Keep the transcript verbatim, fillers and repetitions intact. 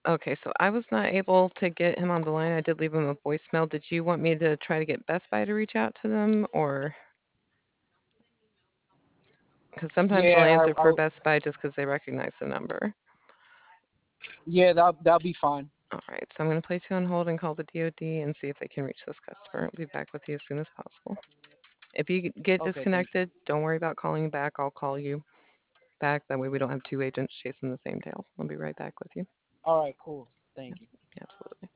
Okay, so I was not able to get him on the line. I did leave him a voicemail. Did you want me to try to get Best Buy to reach out to them, or because sometimes they'll Yeah, answer I, for I Best Buy just because they recognize the number. yeah, that that'll be fine. All right, so I'm going to place you on hold and call the D O D and see if they can reach this customer. I'll be back with you as soon as possible. If you get Okay, thank you. disconnected, don't worry about calling back. I'll call you back. That way we don't have two agents chasing the same tail. I'll be right back with you. All right, cool. Thank you. Absolutely.